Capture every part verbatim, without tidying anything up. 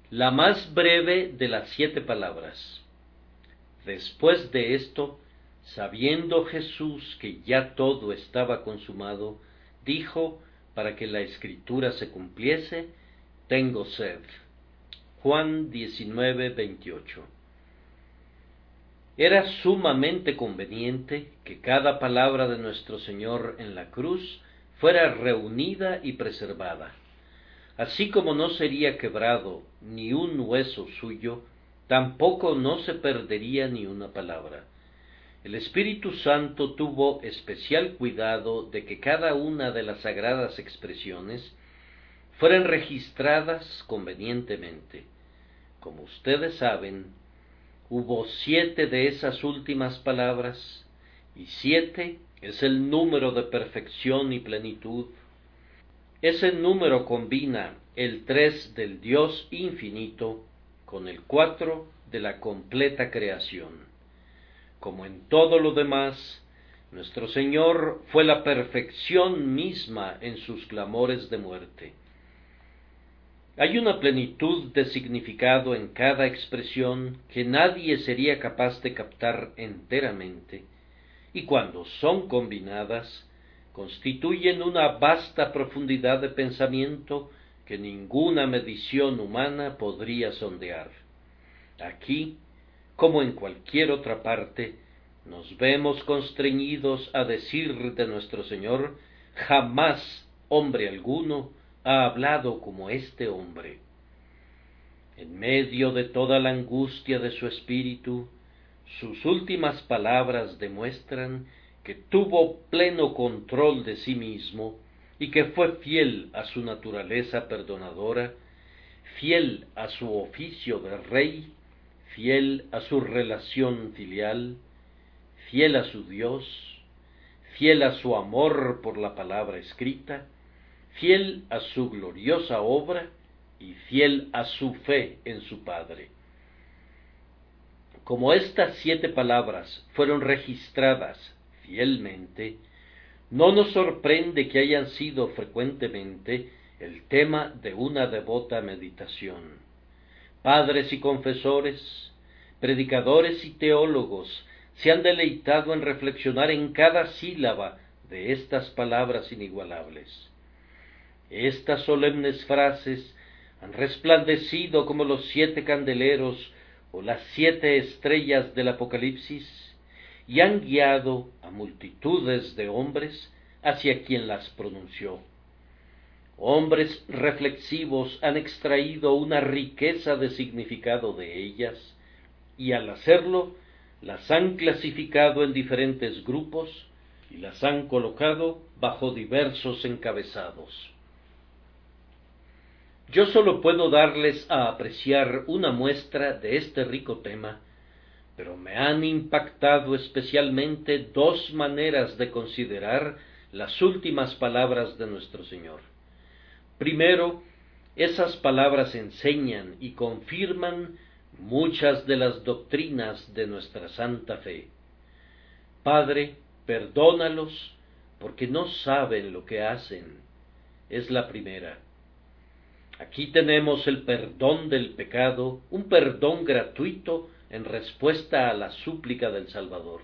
La más breve de las siete palabras. Después de esto, sabiendo Jesús que ya todo estaba consumado, dijo, para que la escritura se cumpliese: tengo sed. Juan diecinueve, veintiocho. Era sumamente conveniente que cada palabra de nuestro Señor en la cruz fuera reunida y preservada. Así como no sería quebrado ni un hueso suyo, tampoco no se perdería ni una palabra. El Espíritu Santo tuvo especial cuidado de que cada una de las sagradas expresiones fueran registradas convenientemente. Como ustedes saben, hubo siete de esas últimas palabras, y siete es el número de perfección y plenitud. Ese número combina el tres del Dios infinito con el cuatro de la completa creación. Como en todo lo demás, nuestro Señor fue la perfección misma en sus clamores de muerte. Hay una plenitud de significado en cada expresión que nadie sería capaz de captar enteramente, y cuando son combinadas, constituyen una vasta profundidad de pensamiento que ninguna medición humana podría sondear. Aquí, como en cualquier otra parte, nos vemos constreñidos a decir de nuestro Señor: jamás hombre alguno ha hablado como este hombre. En medio de toda la angustia de su espíritu, sus últimas palabras demuestran que tuvo pleno control de sí mismo y que fue fiel a su naturaleza perdonadora, fiel a su oficio de rey, fiel a su relación filial, fiel a su Dios, fiel a su amor por la palabra escrita, fiel a su gloriosa obra y fiel a su fe en su Padre. Como estas siete palabras fueron registradas fielmente, no nos sorprende que hayan sido frecuentemente el tema de una devota meditación. Padres y confesores, predicadores y teólogos se han deleitado en reflexionar en cada sílaba de estas palabras inigualables. Estas solemnes frases han resplandecido como los siete candeleros o las siete estrellas del Apocalipsis, y han guiado a multitudes de hombres hacia quien las pronunció. Hombres reflexivos han extraído una riqueza de significado de ellas, y al hacerlo las han clasificado en diferentes grupos y las han colocado bajo diversos encabezados. Yo solo puedo darles a apreciar una muestra de este rico tema, pero me han impactado especialmente dos maneras de considerar las últimas palabras de nuestro Señor. Primero, esas palabras enseñan y confirman muchas de las doctrinas de nuestra santa fe. Padre, perdónalos, porque no saben lo que hacen, es la primera. Aquí tenemos el perdón del pecado, un perdón gratuito en respuesta a la súplica del Salvador.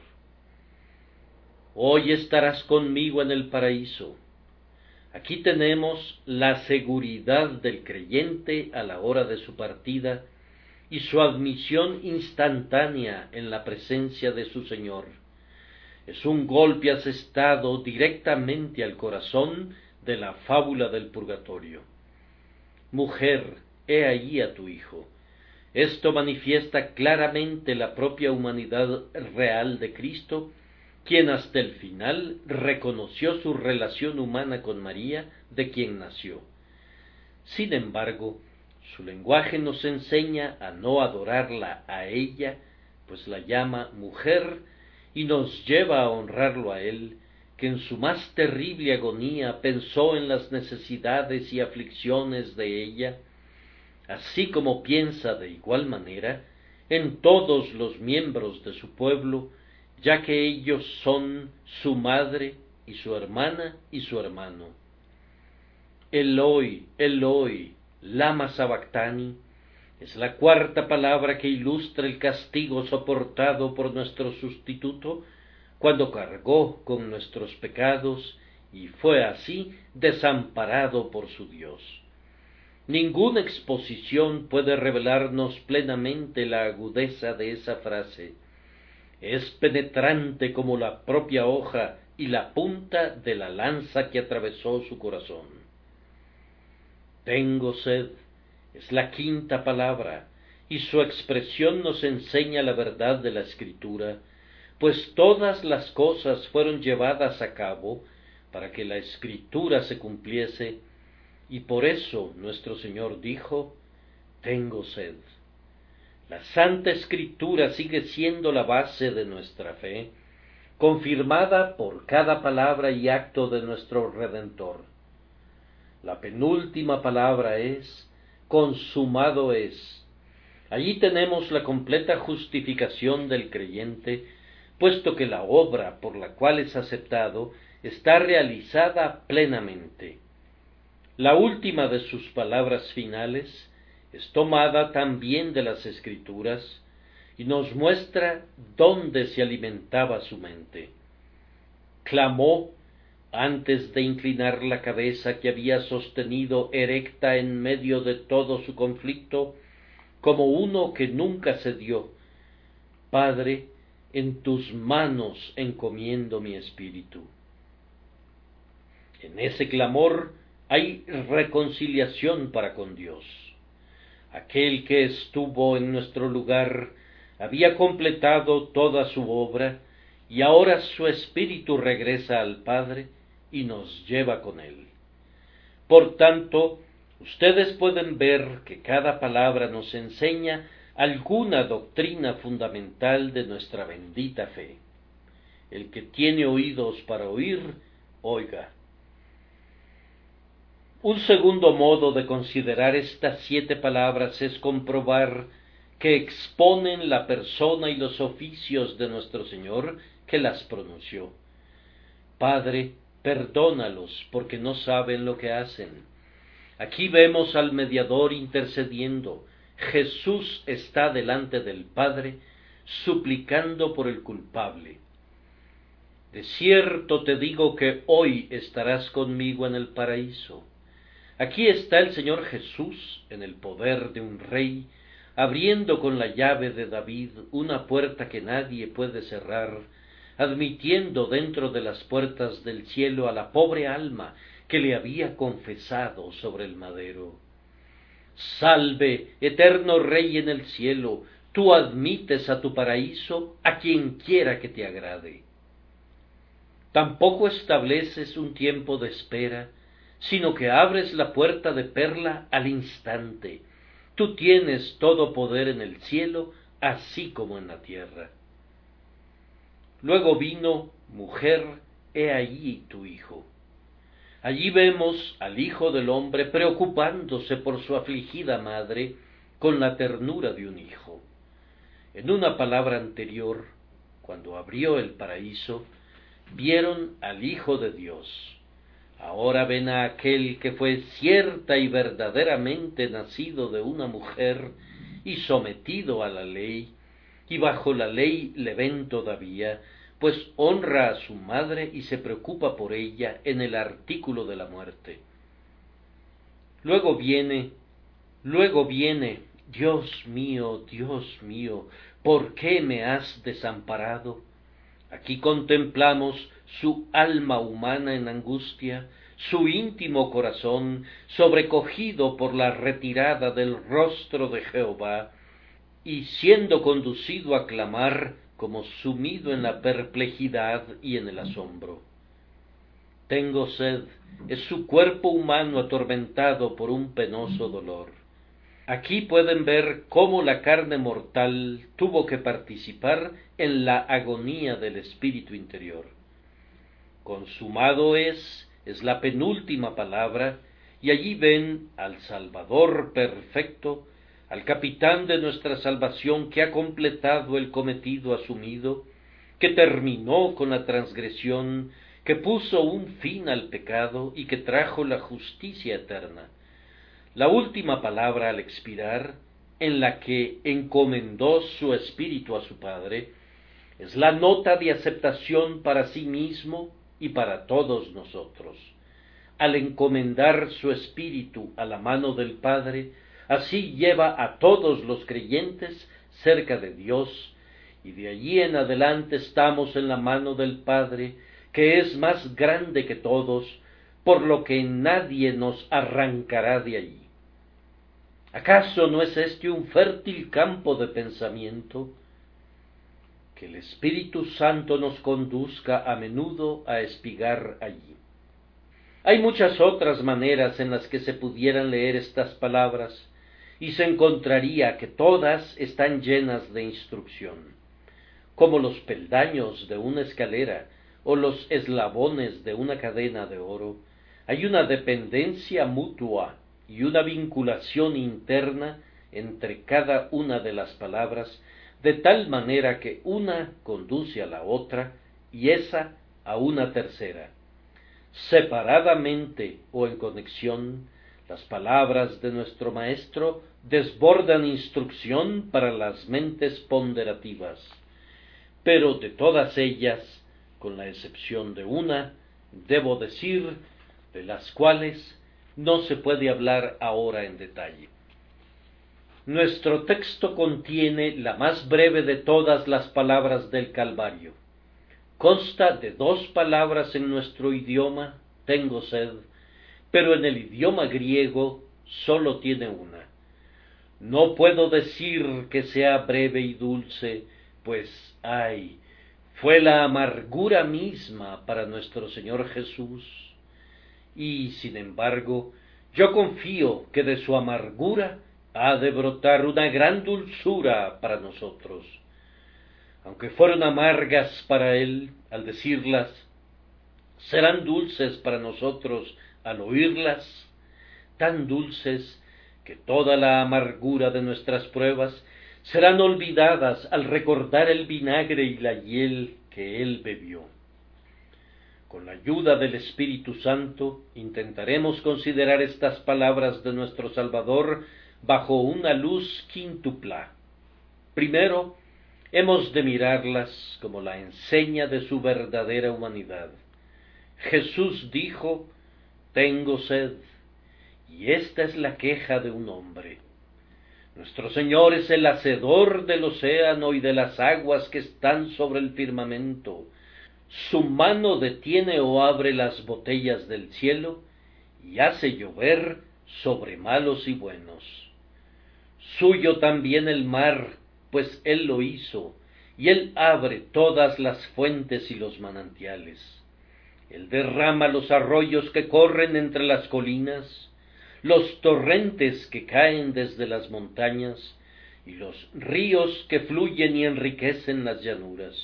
Hoy estarás conmigo en el paraíso. Aquí tenemos la seguridad del creyente a la hora de su partida y su admisión instantánea en la presencia de su Señor. Es un golpe asestado directamente al corazón de la fábula del purgatorio. Mujer, he allí a tu hijo. Esto manifiesta claramente la propia humanidad real de Cristo, quien hasta el final reconoció su relación humana con María, de quien nació. Sin embargo, su lenguaje nos enseña a no adorarla a ella, pues la llama mujer, y nos lleva a honrarlo a él, que en su más terrible agonía pensó en las necesidades y aflicciones de ella, así como piensa de igual manera en todos los miembros de su pueblo, ya que ellos son su madre y su hermana y su hermano. Eloi, Eloi, lama sabactani, Es la cuarta palabra que ilustra el castigo soportado por nuestro sustituto cuando cargó con nuestros pecados y fue así desamparado por su Dios. Ninguna exposición puede revelarnos plenamente la agudeza de esa frase. Es penetrante como la propia hoja y la punta de la lanza que atravesó su corazón. Tengo sed es la quinta palabra, y su expresión nos enseña la verdad de la Escritura, pues todas las cosas fueron llevadas a cabo para que la Escritura se cumpliese, y por eso nuestro Señor dijo, tengo sed. La Santa Escritura sigue siendo la base de nuestra fe, confirmada por cada palabra y acto de nuestro Redentor. La penúltima palabra es, consumado es. Allí tenemos la completa justificación del creyente, puesto que la obra por la cual es aceptado está realizada plenamente. La última de sus palabras finales es tomada también de las Escrituras y nos muestra dónde se alimentaba su mente. Clamó antes de inclinar la cabeza que había sostenido erecta en medio de todo su conflicto, como uno que nunca cedió, Padre, en tus manos encomiendo mi espíritu. En ese clamor hay reconciliación para con Dios. Aquel que estuvo en nuestro lugar había completado toda su obra, y ahora su espíritu regresa al Padre y nos lleva con él. Por tanto, ustedes pueden ver que cada palabra nos enseña alguna doctrina fundamental de nuestra bendita fe. El que tiene oídos para oír, oiga. Un segundo modo de considerar estas siete palabras es comprobar que exponen la persona y los oficios de nuestro Señor que las pronunció. Padre, perdónalos porque no saben lo que hacen. Aquí vemos al mediador intercediendo. Jesús está delante del Padre, suplicando por el culpable. De cierto te digo que hoy estarás conmigo en el paraíso. Aquí está el Señor Jesús, en el poder de un rey, abriendo con la llave de David una puerta que nadie puede cerrar, admitiendo dentro de las puertas del cielo a la pobre alma que le había confesado sobre el madero. Salve, eterno Rey en el cielo, tú admites a tu paraíso a quien quiera que te agrade. Tampoco estableces un tiempo de espera, sino que abres la puerta de perla al instante. Tú tienes todo poder en el cielo, así como en la tierra. Luego vino, mujer, he allí tu hijo. Allí vemos al Hijo del Hombre preocupándose por su afligida madre con la ternura de un hijo. En una palabra anterior, cuando abrió el paraíso, vieron al Hijo de Dios. Ahora ven a aquel que fue cierta y verdaderamente nacido de una mujer y sometido a la ley, y bajo la ley le ven todavía, pues honra a su madre y se preocupa por ella en el artículo de la muerte. Luego viene, luego viene, Dios mío, Dios mío, ¿por qué me has desamparado? Aquí contemplamos su alma humana en angustia, su íntimo corazón sobrecogido por la retirada del rostro de Jehová, y siendo conducido a clamar como sumido en la perplejidad y en el asombro. Tengo sed, es su cuerpo humano atormentado por un penoso dolor. Aquí pueden ver cómo la carne mortal tuvo que participar en la agonía del espíritu interior. Consumado es, es la penúltima palabra, y allí ven al Salvador perfecto, al capitán de nuestra salvación que ha completado el cometido asumido, que terminó con la transgresión, que puso un fin al pecado y que trajo la justicia eterna. La última palabra al expirar, en la que encomendó su espíritu a su Padre, es la nota de aceptación para sí mismo y para todos nosotros. Al encomendar su espíritu a la mano del Padre, así lleva a todos los creyentes cerca de Dios, y de allí en adelante estamos en la mano del Padre, que es más grande que todos, por lo que nadie nos arrancará de allí. ¿Acaso no es este un fértil campo de pensamiento? Que el Espíritu Santo nos conduzca a menudo a espigar allí. Hay muchas otras maneras en las que se pudieran leer estas palabras, y se encontraría que todas están llenas de instrucción, como los peldaños de una escalera o los eslabones de una cadena de oro. Hay una dependencia mutua y una vinculación interna entre cada una de las palabras, de tal manera que una conduce a la otra y esa a una tercera. Separadamente o en conexión, las palabras de nuestro Maestro desbordan instrucción para las mentes ponderativas, pero de todas ellas, con la excepción de una, debo decir, de las cuales no se puede hablar ahora en detalle. Nuestro texto contiene la más breve de todas las palabras del Calvario. Consta de dos palabras en nuestro idioma, tengo sed, pero en el idioma griego sólo tiene una. No puedo decir que sea breve y dulce, pues, ay, fue la amargura misma para nuestro Señor Jesús, y, sin embargo, yo confío que de su amargura ha de brotar una gran dulzura para nosotros. Aunque fueron amargas para él al decirlas, serán dulces para nosotros al oírlas, tan dulces que toda la amargura de nuestras pruebas serán olvidadas al recordar el vinagre y la hiel que él bebió. Con la ayuda del Espíritu Santo intentaremos considerar estas palabras de nuestro Salvador bajo una luz quíntupla. Primero, hemos de mirarlas como la enseña de su verdadera humanidad. Jesús dijo, tengo sed, y esta es la queja de un hombre. Nuestro Señor es el hacedor del océano y de las aguas que están sobre el firmamento. Su mano detiene o abre las botellas del cielo y hace llover sobre malos y buenos. Suyo también el mar, pues él lo hizo, y él abre todas las fuentes y los manantiales. Él derrama los arroyos que corren entre las colinas, los torrentes que caen desde las montañas, y los ríos que fluyen y enriquecen las llanuras.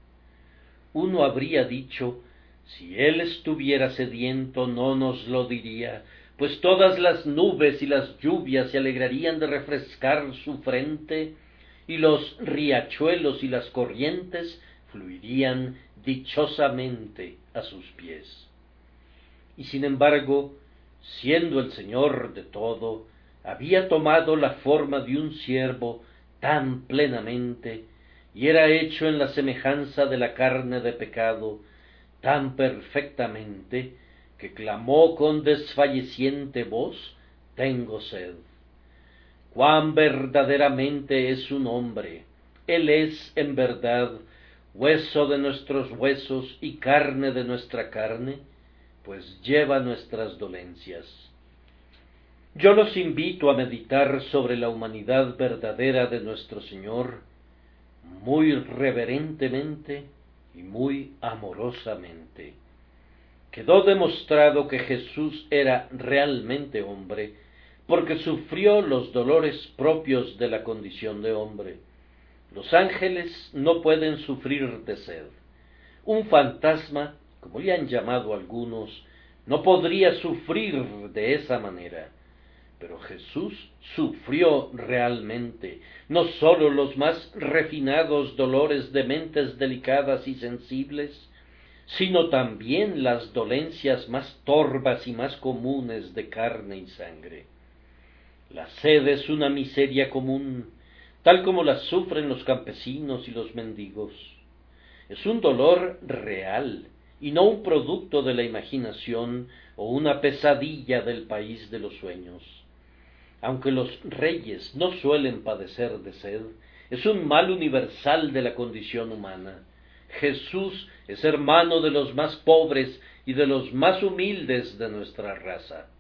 Uno habría dicho, si él estuviera sediento no nos lo diría, pues todas las nubes y las lluvias se alegrarían de refrescar su frente, y los riachuelos y las corrientes fluirían dichosamente a sus pies. Y sin embargo, siendo el Señor de todo, había tomado la forma de un siervo tan plenamente, y era hecho en la semejanza de la carne de pecado, tan perfectamente, que clamó con desfalleciente voz, tengo sed. Cuán verdaderamente es un hombre, él es, en verdad, hueso de nuestros huesos y carne de nuestra carne, pues lleva nuestras dolencias. Yo los invito a meditar sobre la humanidad verdadera de nuestro Señor, muy reverentemente y muy amorosamente. Quedó demostrado que Jesús era realmente hombre, porque sufrió los dolores propios de la condición de hombre. Los ángeles no pueden sufrir de sed. Un fantasma, como le han llamado algunos, no podría sufrir de esa manera. Pero Jesús sufrió realmente, no sólo los más refinados dolores de mentes delicadas y sensibles, sino también las dolencias más torvas y más comunes de carne y sangre. La sed es una miseria común, tal como la sufren los campesinos y los mendigos. Es un dolor real y no un producto de la imaginación o una pesadilla del país de los sueños. Aunque los reyes no suelen padecer de sed, es un mal universal de la condición humana. Jesús es hermano de los más pobres y de los más humildes de nuestra raza.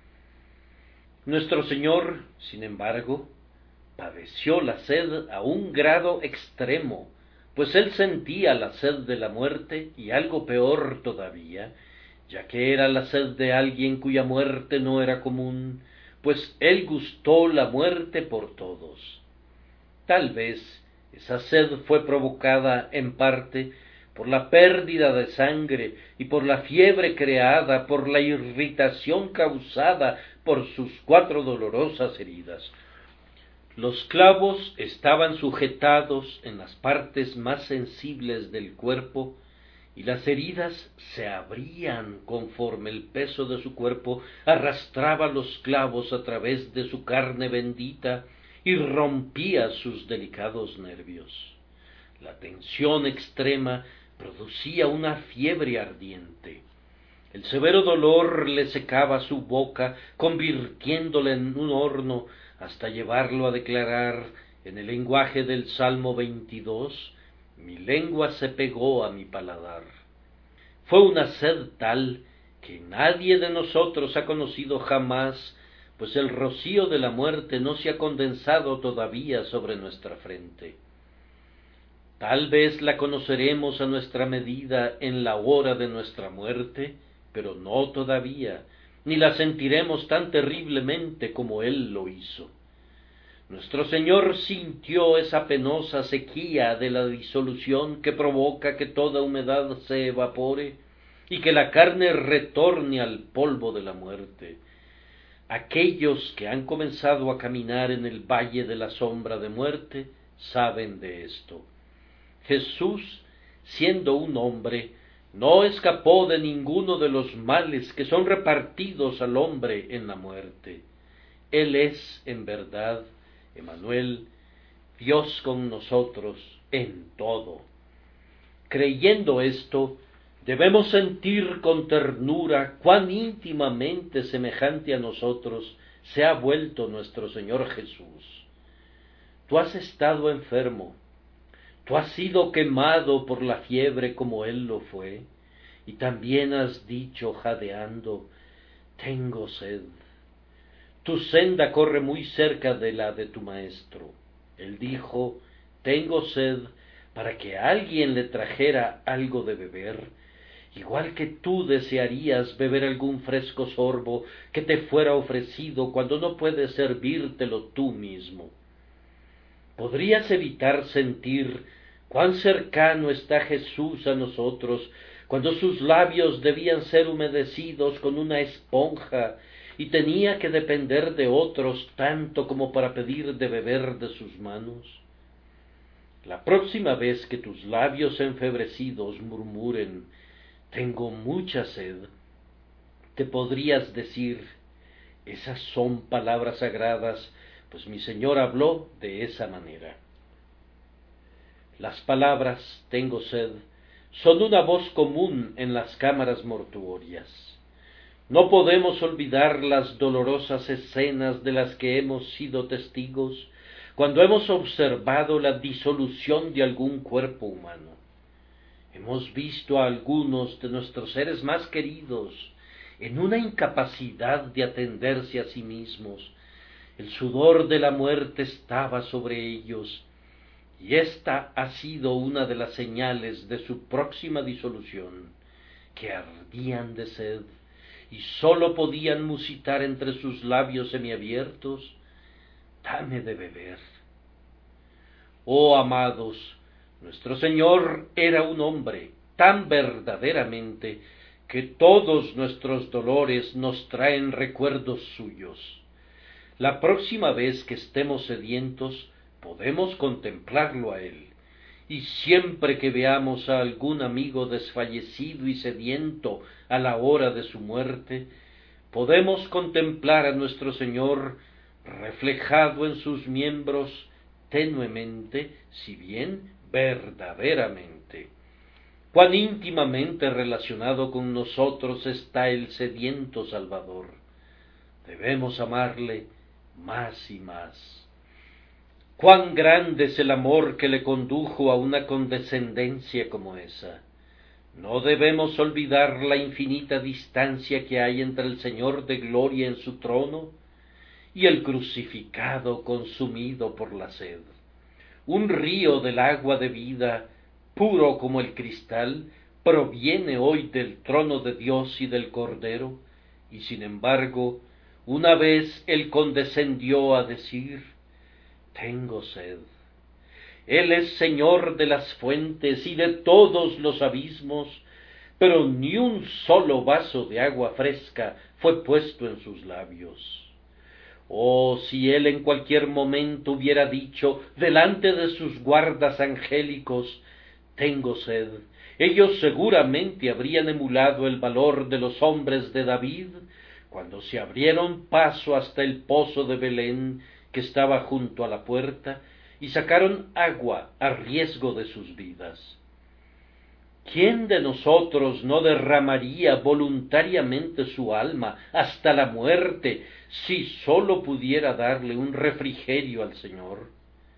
Nuestro Señor, sin embargo, padeció la sed a un grado extremo, pues él sentía la sed de la muerte y algo peor todavía, ya que era la sed de alguien cuya muerte no era común, pues él gustó la muerte por todos. Tal vez esa sed fue provocada en parte por la pérdida de sangre y por la fiebre creada por la irritación causada por sus cuatro dolorosas heridas. Los clavos estaban sujetados en las partes más sensibles del cuerpo y las heridas se abrían conforme el peso de su cuerpo arrastraba los clavos a través de su carne bendita y rompía sus delicados nervios. La tensión extrema producía una fiebre ardiente. El severo dolor le secaba su boca, convirtiéndola en un horno, hasta llevarlo a declarar, en el lenguaje del Salmo veintidós, mi lengua se pegó a mi paladar. Fue una sed tal que nadie de nosotros ha conocido jamás, pues el rocío de la muerte no se ha condensado todavía sobre nuestra frente. Tal vez la conoceremos a nuestra medida en la hora de nuestra muerte, pero no todavía, ni la sentiremos tan terriblemente como Él lo hizo. Nuestro Señor sintió esa penosa sequía de la disolución que provoca que toda humedad se evapore y que la carne retorne al polvo de la muerte. Aquellos que han comenzado a caminar en el valle de la sombra de muerte saben de esto. Jesús, siendo un hombre, no escapó de ninguno de los males que son repartidos al hombre en la muerte. Él es, en verdad, Emmanuel, Dios con nosotros en todo. Creyendo esto, debemos sentir con ternura cuán íntimamente semejante a nosotros se ha vuelto nuestro Señor Jesús. Tú has estado enfermo, tú has sido quemado por la fiebre como Él lo fue, y también has dicho jadeando, tengo sed. Tu senda corre muy cerca de la de tu maestro. Él dijo, tengo sed, para que alguien le trajera algo de beber, igual que tú desearías beber algún fresco sorbo que te fuera ofrecido cuando no puedes servírtelo tú mismo. ¿Podrías evitar sentir cuán cercano está Jesús a nosotros cuando sus labios debían ser humedecidos con una esponja y tenía que depender de otros tanto como para pedir de beber de sus manos? La próxima vez que tus labios enfebrecidos murmuren, tengo mucha sed, te podrías decir, esas son palabras sagradas, pues mi Señor habló de esa manera. Las palabras, tengo sed, son una voz común en las cámaras mortuorias. No podemos olvidar las dolorosas escenas de las que hemos sido testigos cuando hemos observado la disolución de algún cuerpo humano. Hemos visto a algunos de nuestros seres más queridos en una incapacidad de atenderse a sí mismos. El sudor de la muerte estaba sobre ellos, y esta ha sido una de las señales de su próxima disolución, que ardían de sed, y sólo podían musitar entre sus labios semiabiertos, dame de beber. Oh amados, nuestro Señor era un hombre tan verdaderamente que todos nuestros dolores nos traen recuerdos suyos. La próxima vez que estemos sedientos, podemos contemplarlo a Él, y siempre que veamos a algún amigo desfallecido y sediento a la hora de su muerte, podemos contemplar a nuestro Señor reflejado en sus miembros tenuemente, si bien verdaderamente. Cuán íntimamente relacionado con nosotros está el sediento Salvador. Debemos amarle más y más. Cuán grande es el amor que le condujo a una condescendencia como esa. No debemos olvidar la infinita distancia que hay entre el Señor de gloria en su trono y el crucificado consumido por la sed. Un río del agua de vida, puro como el cristal, proviene hoy del trono de Dios y del Cordero, y sin embargo, una vez él condescendió a decir: tengo sed. Él es Señor de las fuentes y de todos los abismos, pero ni un solo vaso de agua fresca fue puesto en sus labios. Oh, si él en cualquier momento hubiera dicho delante de sus guardas angélicos: tengo sed, ellos seguramente habrían emulado el valor de los hombres de David, cuando se abrieron paso hasta el pozo de Belén, que estaba junto a la puerta, y sacaron agua a riesgo de sus vidas. ¿Quién de nosotros no derramaría voluntariamente su alma hasta la muerte, si sólo pudiera darle un refrigerio al Señor?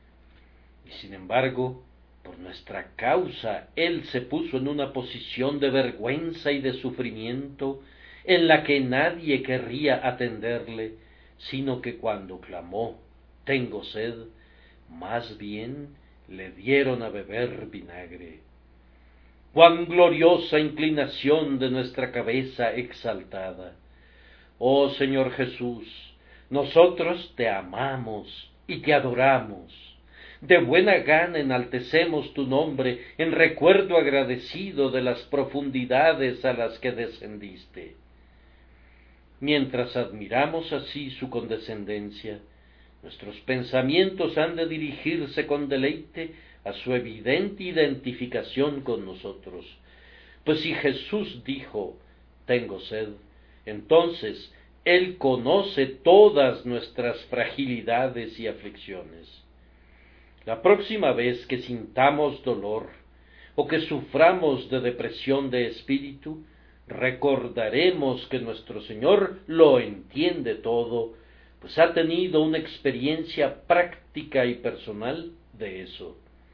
Y sin embargo, por nuestra causa, Él se puso en una posición de vergüenza y de sufrimiento, en la que nadie querría atenderle, sino que cuando clamó: tengo sed, más bien le dieron a beber vinagre. Cuán gloriosa inclinación de nuestra cabeza exaltada. Oh Señor Jesús, nosotros te amamos y te adoramos. De buena gana enaltecemos tu nombre en recuerdo agradecido de las profundidades a las que descendiste. Mientras admiramos así su condescendencia, nuestros pensamientos han de dirigirse con deleite a su evidente identificación con nosotros. Pues si Jesús dijo: tengo sed, entonces Él conoce todas nuestras fragilidades y aflicciones. La próxima vez que sintamos dolor o que suframos de depresión de espíritu, recordaremos que nuestro Señor lo entiende todo, pues ha tenido una experiencia práctica y personal de eso.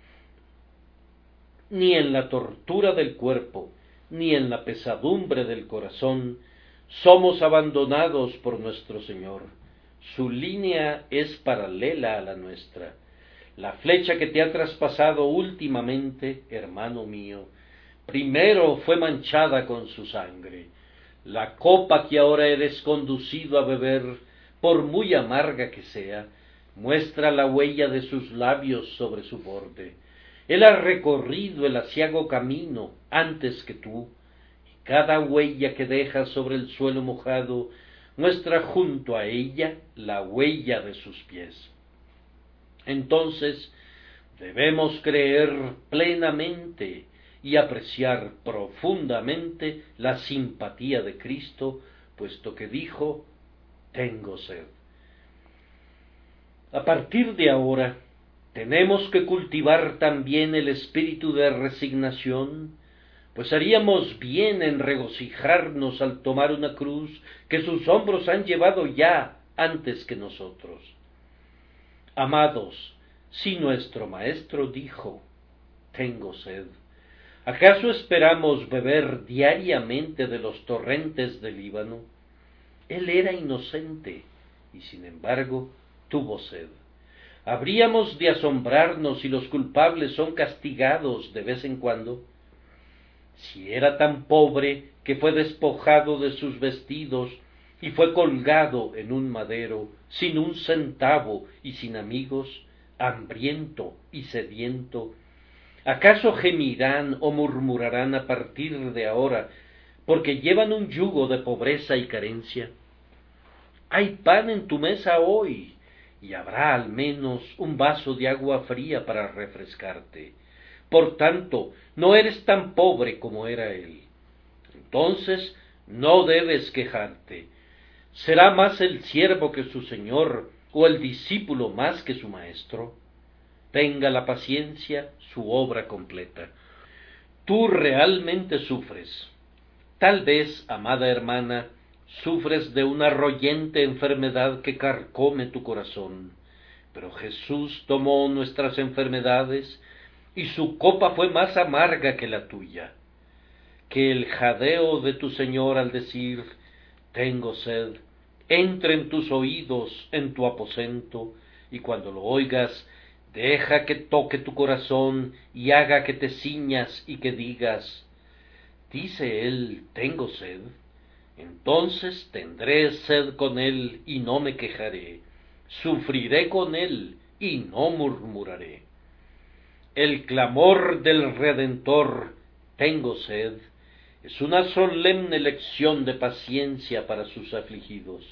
Ni en la tortura del cuerpo, ni en la pesadumbre del corazón, somos abandonados por nuestro Señor. Su línea es paralela a la nuestra. La flecha que te ha traspasado últimamente, hermano mío, primero fue manchada con su sangre. La copa que ahora eres conducido a beber, por muy amarga que sea, muestra la huella de sus labios sobre su borde. Él ha recorrido el aciago camino antes que tú, y cada huella que deja sobre el suelo mojado muestra junto a ella la huella de sus pies. Entonces debemos creer plenamente y apreciar profundamente la simpatía de Cristo, puesto que dijo: tengo sed. A partir de ahora, tenemos que cultivar también el espíritu de resignación, pues haríamos bien en regocijarnos al tomar una cruz que sus hombros han llevado ya antes que nosotros. Amados, si nuestro Maestro dijo: tengo sed, ¿acaso esperamos beber diariamente de los torrentes del Líbano? Él era inocente y sin embargo tuvo sed. ¿Habríamos de asombrarnos si los culpables son castigados de vez en cuando? Si era tan pobre que fue despojado de sus vestidos y fue colgado en un madero, sin un centavo y sin amigos, hambriento y sediento, ¿acaso gemirán o murmurarán a partir de ahora porque llevan un yugo de pobreza y carencia? Hay pan en tu mesa hoy, y habrá al menos un vaso de agua fría para refrescarte. Por tanto, no eres tan pobre como era él. Entonces, no debes quejarte. Será más el siervo que su señor, o el discípulo más que su maestro? Tenga la paciencia su obra completa. Tú realmente sufres. Tal vez, amada hermana, sufres de una royente enfermedad que carcome tu corazón, pero Jesús tomó nuestras enfermedades y su copa fue más amarga que la tuya. Que el jadeo de tu Señor al decir, tengo sed, entre en tus oídos, en tu aposento, y cuando lo oigas, deja que toque tu corazón y haga que te ciñas y que digas, dice él, tengo sed, entonces tendré sed con él y no me quejaré, sufriré con él y no murmuraré. El clamor del Redentor, tengo sed, es una solemne lección de paciencia para sus afligidos.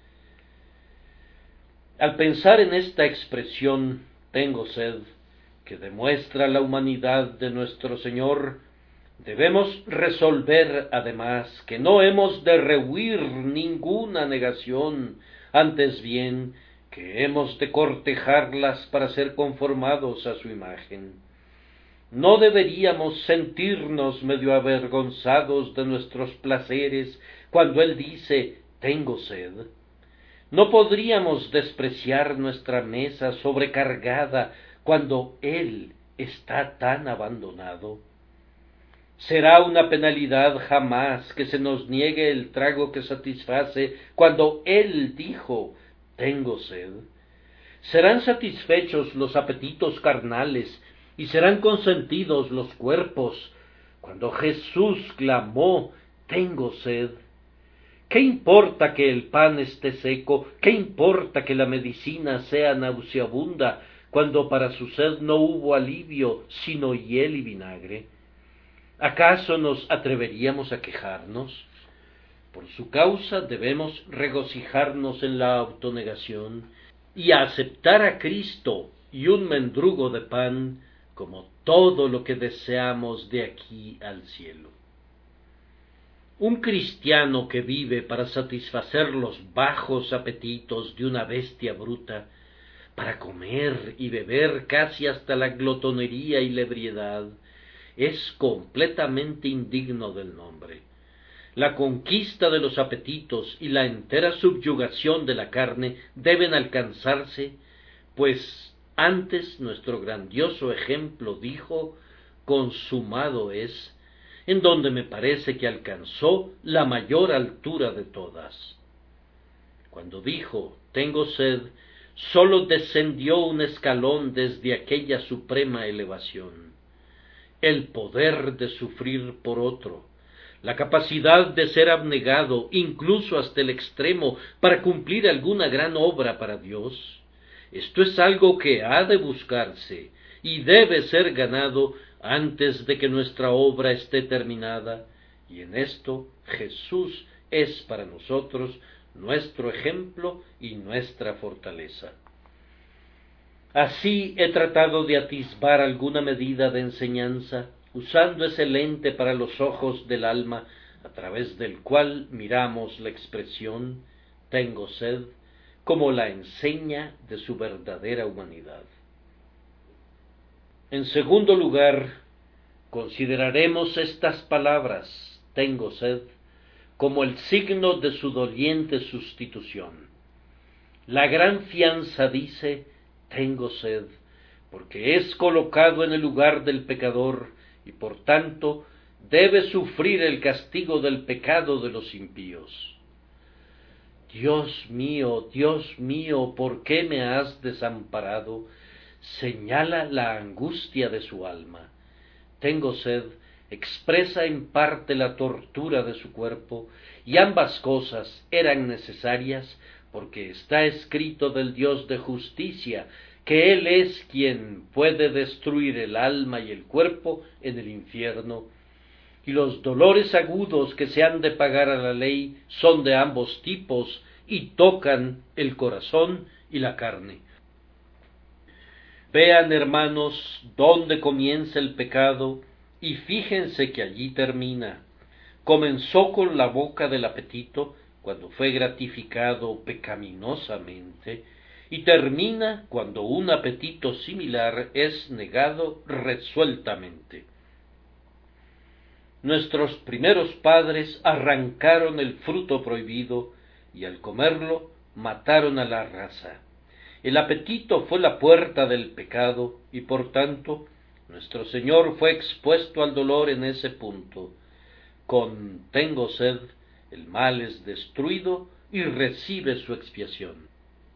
Al pensar en esta expresión, tengo sed, que demuestra la humanidad de nuestro Señor, debemos resolver además que no hemos de rehuir ninguna negación, antes bien que hemos de cortejarlas para ser conformados a su imagen. No deberíamos sentirnos medio avergonzados de nuestros placeres cuando Él dice, tengo sed. No podríamos despreciar nuestra mesa sobrecargada cuando Él está tan abandonado. Será una penalidad jamás que se nos niegue el trago que satisface cuando Él dijo, tengo sed. Serán satisfechos los apetitos carnales y serán consentidos los cuerpos cuando Jesús clamó, tengo sed. ¿Qué importa que el pan esté seco? ¿Qué importa que la medicina sea nauseabunda cuando para su sed no hubo alivio sino hiel y vinagre? ¿Acaso nos atreveríamos a quejarnos? Por su causa debemos regocijarnos en la autonegación y aceptar a Cristo y un mendrugo de pan como todo lo que deseamos de aquí al cielo. Un cristiano que vive para satisfacer los bajos apetitos de una bestia bruta, para comer y beber casi hasta la glotonería y la ebriedad, es completamente indigno del nombre. La conquista de los apetitos y la entera subyugación de la carne deben alcanzarse, pues antes nuestro grandioso ejemplo dijo, consumado es, en donde me parece que alcanzó la mayor altura de todas. Cuando dijo, tengo sed, sólo descendió un escalón desde aquella suprema elevación. El poder de sufrir por otro, la capacidad de ser abnegado, incluso hasta el extremo, para cumplir alguna gran obra para Dios, esto es algo que ha de buscarse y debe ser ganado antes de que nuestra obra esté terminada, y en esto Jesús es para nosotros nuestro ejemplo y nuestra fortaleza. Así he tratado de atisbar alguna medida de enseñanza, usando ese lente para los ojos del alma, a través del cual miramos la expresión tengo sed, como la enseña de su verdadera humanidad. En segundo lugar, consideraremos estas palabras, tengo sed, como el signo de su doliente sustitución. La gran fianza dice, tengo sed, porque es colocado en el lugar del pecador y por tanto debe sufrir el castigo del pecado de los impíos. Dios mío, Dios mío, ¿por qué me has desamparado? Señala la angustia de su alma. Tengo sed, expresa en parte la tortura de su cuerpo, y ambas cosas eran necesarias, porque está escrito del Dios de justicia, que Él es quien puede destruir el alma y el cuerpo en el infierno, y los dolores agudos que se han de pagar a la ley son de ambos tipos, y tocan el corazón y la carne. Vean, hermanos, dónde comienza el pecado, y fíjense que allí termina. Comenzó con la boca del apetito, cuando fue gratificado pecaminosamente, y termina cuando un apetito similar es negado resueltamente. Nuestros primeros padres arrancaron el fruto prohibido y al comerlo mataron a la raza. El apetito fue la puerta del pecado y por tanto nuestro Señor fue expuesto al dolor en ese punto. Con tengo sed, el mal es destruido y recibe su expiación.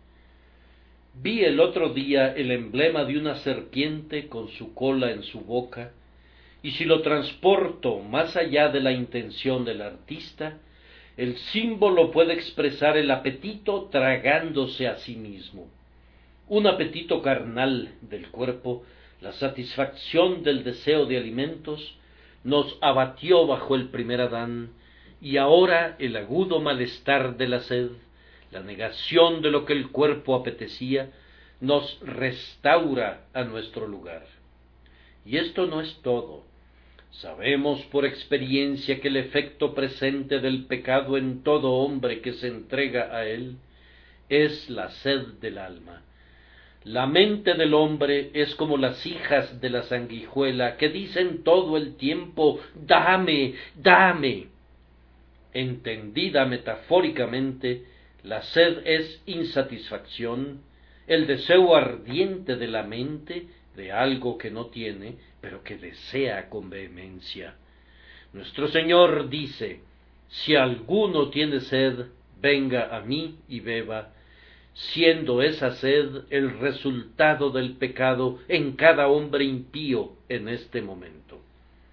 Vi el otro día el emblema de una serpiente con su cola en su boca, y si lo transporto más allá de la intención del artista, el símbolo puede expresar el apetito tragándose a sí mismo. Un apetito carnal del cuerpo, la satisfacción del deseo de alimentos, nos abatió bajo el primer Adán, y ahora el agudo malestar de la sed, la negación de lo que el cuerpo apetecía, nos restaura a nuestro lugar. Y esto no es todo. Sabemos por experiencia que el efecto presente del pecado en todo hombre que se entrega a él es la sed del alma. La mente del hombre es como las hijas de la sanguijuela que dicen todo el tiempo «dame, dame». Entendida metafóricamente, la sed es insatisfacción, el deseo ardiente de la mente de algo que no tiene, pero que desea con vehemencia. Nuestro Señor dice, si alguno tiene sed, venga a mí y beba, siendo esa sed el resultado del pecado en cada hombre impío en este momento.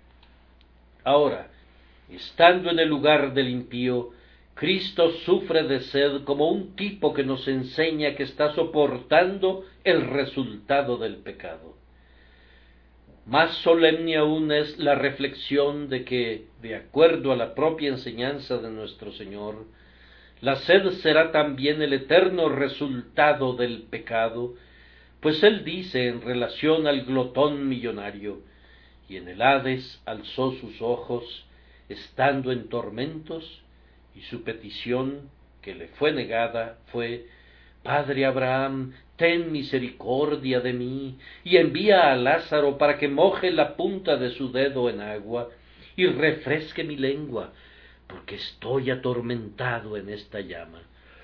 Ahora, estando en el lugar del impío, Cristo sufre de sed como un tipo que nos enseña que está soportando el resultado del pecado. Más solemne aún es la reflexión de que, de acuerdo a la propia enseñanza de nuestro Señor, la sed será también el eterno resultado del pecado, pues Él dice en relación al glotón millonario, y en el Hades alzó sus ojos, estando en tormentos, y su petición, que le fue negada, fue, Padre Abraham, ten misericordia de mí, y envía a Lázaro para que moje la punta de su dedo en agua, y refresque mi lengua, porque estoy atormentado en esta llama.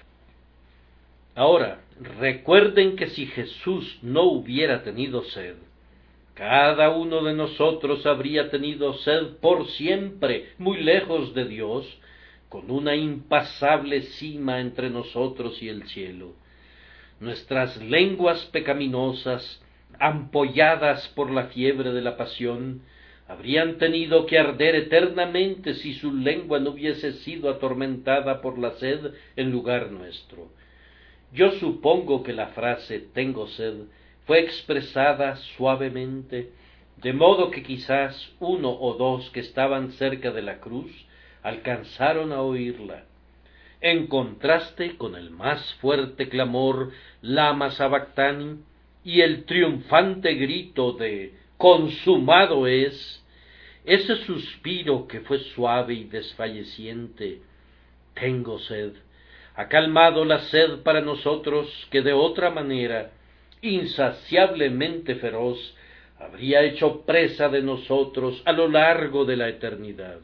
Ahora, recuerden que si Jesús no hubiera tenido sed, cada uno de nosotros habría tenido sed por siempre, muy lejos de Dios, con una impasable cima entre nosotros y el cielo. Nuestras lenguas pecaminosas, ampolladas por la fiebre de la pasión, habrían tenido que arder eternamente si su lengua no hubiese sido atormentada por la sed en lugar nuestro. Yo supongo que la frase «tengo sed» fue expresada suavemente, de modo que quizás uno o dos que estaban cerca de la cruz alcanzaron a oírla, en contraste con el más fuerte clamor «Lama sabactani» y el triunfante grito de «consumado es», ese suspiro que fue suave y desfalleciente, «tengo sed», ha calmado la sed para nosotros que de otra manera, insaciablemente feroz, habría hecho presa de nosotros a lo largo de la eternidad.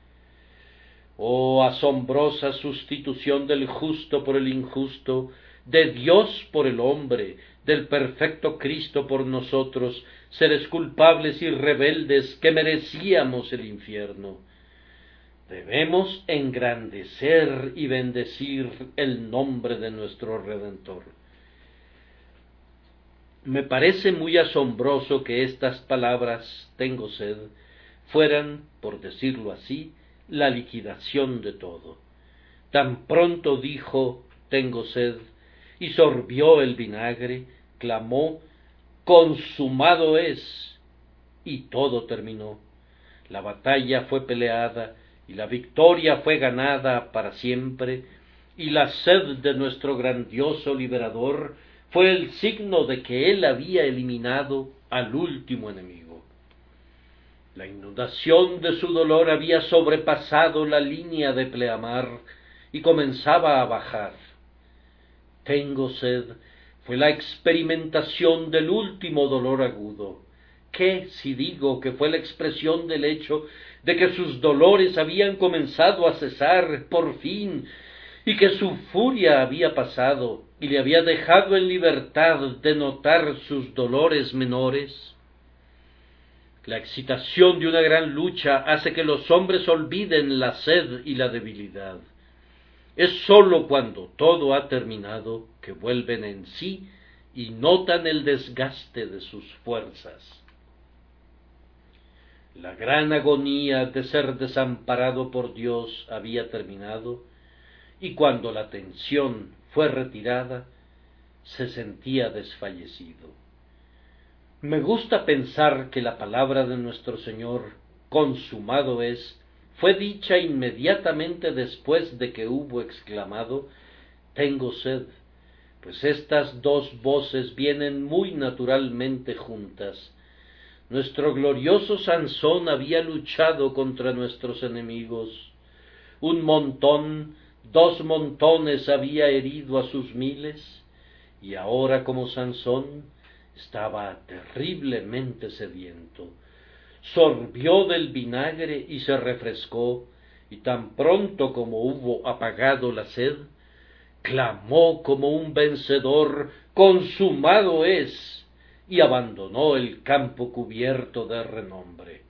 Oh asombrosa sustitución del justo por el injusto, de Dios por el hombre, del perfecto Cristo por nosotros, seres culpables y rebeldes que merecíamos el infierno. Debemos engrandecer y bendecir el nombre de nuestro Redentor. Me parece muy asombroso que estas palabras, tengo sed, fueran, por decirlo así, la liquidación de todo. Tan pronto dijo, tengo sed, y sorbió el vinagre, clamó, consumado es, y todo terminó. La batalla fue peleada, y la victoria fue ganada para siempre, y la sed de nuestro grandioso liberador fue el signo de que él había eliminado al último enemigo. La inundación de su dolor había sobrepasado la línea de pleamar y comenzaba a bajar. Tengo sed, Fue la experimentación del último dolor agudo. ¿Qué si digo que fue la expresión del hecho de que sus dolores habían comenzado a cesar por fin, y que su furia había pasado y le había dejado en libertad de notar sus dolores menores? La excitación de una gran lucha hace que los hombres olviden la sed y la debilidad. Es sólo cuando todo ha terminado que vuelven en sí y notan el desgaste de sus fuerzas. La gran agonía de ser desamparado por Dios había terminado, y cuando la tensión fue retirada, se sentía desfallecido. Me gusta pensar que la palabra de nuestro Señor, consumado es, fue dicha inmediatamente después de que hubo exclamado, tengo sed, pues estas dos voces vienen muy naturalmente juntas. Nuestro glorioso Sansón había luchado contra nuestros enemigos. Un montón, dos montones había herido a sus miles, y ahora como Sansón estaba terriblemente sediento. Sorbió del vinagre y se refrescó, y tan pronto como hubo apagado la sed, clamó como un vencedor, consumado es, y abandonó el campo cubierto de renombre.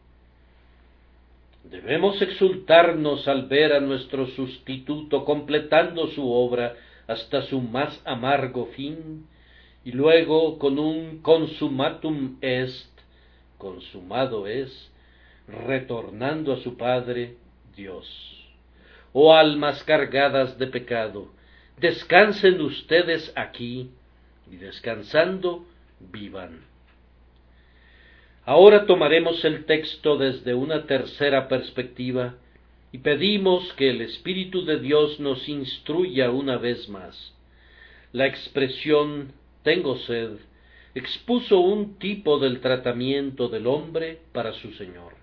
Debemos exultarnos al ver a nuestro sustituto completando su obra hasta su más amargo fin, y luego con un consumatum est, consumado es, retornando a su Padre, Dios. Oh almas cargadas de pecado, descansen ustedes aquí, y descansando, vivan. Ahora tomaremos el texto desde una tercera perspectiva y pedimos que el Espíritu de Dios nos instruya una vez más. La expresión tengo sed expuso un tipo del tratamiento del hombre para su Señor.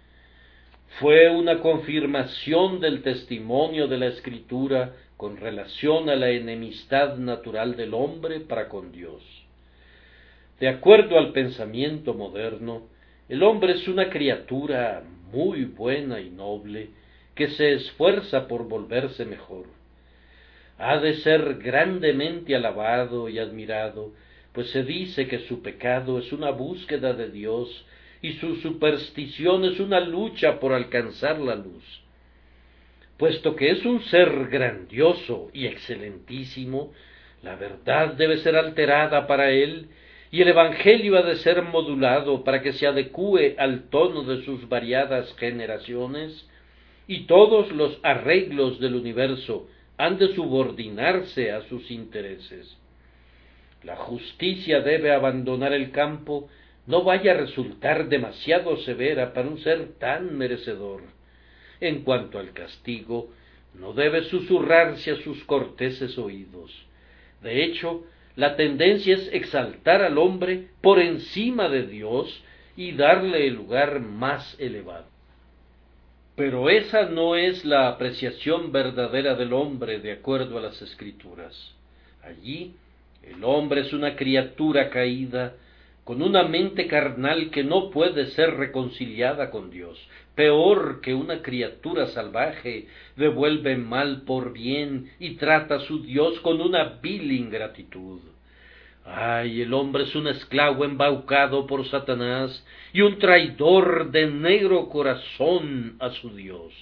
Fue una confirmación del testimonio de la Escritura con relación a la enemistad natural del hombre para con Dios. De acuerdo al pensamiento moderno, el hombre es una criatura muy buena y noble que se esfuerza por volverse mejor. Ha de ser grandemente alabado y admirado, pues se dice que su pecado es una búsqueda de Dios y su superstición es una lucha por alcanzar la luz. Puesto que es un ser grandioso y excelentísimo, la verdad debe ser alterada para él, y el Evangelio ha de ser modulado para que se adecúe al tono de sus variadas generaciones, y todos los arreglos del universo han de subordinarse a sus intereses. La justicia debe abandonar el campo, no vaya a resultar demasiado severa para un ser tan merecedor. En cuanto al castigo, no debe susurrarse a sus corteses oídos. De hecho, la tendencia es exaltar al hombre por encima de Dios y darle el lugar más elevado. Pero esa no es la apreciación verdadera del hombre de acuerdo a las Escrituras. Allí, el hombre es una criatura caída, con una mente carnal que no puede ser reconciliada con Dios. Peor que una criatura salvaje, devuelve mal por bien y trata a su Dios con una vil ingratitud. Ay, el hombre es un esclavo embaucado por Satanás y un traidor de negro corazón a su Dios.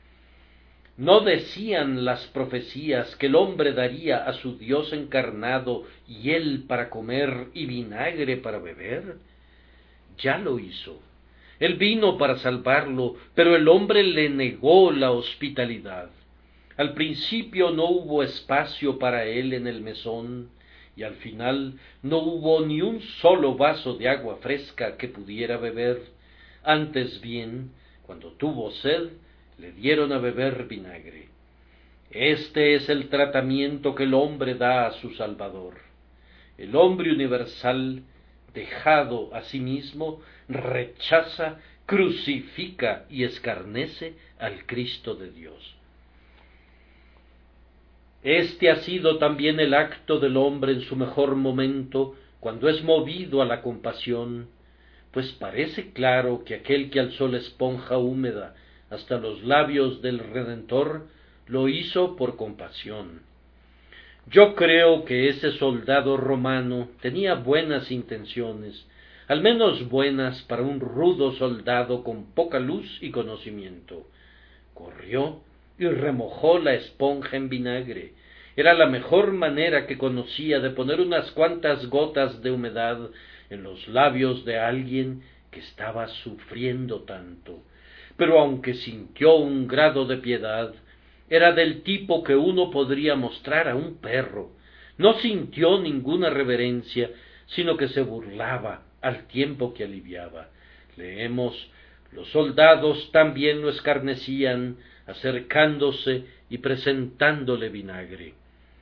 ¿No decían las profecías que el hombre daría a su Dios encarnado hiel para comer y vinagre para beber? Ya lo hizo. Él vino para salvarlo, pero el hombre le negó la hospitalidad. Al principio no hubo espacio para él en el mesón, y al final no hubo ni un solo vaso de agua fresca que pudiera beber. Antes bien, cuando tuvo sed, le dieron a beber vinagre. Este es el tratamiento que el hombre da a su Salvador. El hombre universal, dejado a sí mismo, rechaza, crucifica y escarnece al Cristo de Dios. Este ha sido también el acto del hombre en su mejor momento, cuando es movido a la compasión, pues parece claro que aquel que alzó la esponja húmeda hasta los labios del Redentor, lo hizo por compasión. Yo creo que ese soldado romano tenía buenas intenciones, al menos buenas para un rudo soldado con poca luz y conocimiento. Corrió y remojó la esponja en vinagre. Era la mejor manera que conocía de poner unas cuantas gotas de humedad en los labios de alguien que estaba sufriendo tanto. Pero aunque sintió un grado de piedad, era del tipo que uno podría mostrar a un perro. No sintió ninguna reverencia, sino que se burlaba al tiempo que aliviaba. Leemos: los soldados también lo escarnecían, acercándose y presentándole vinagre.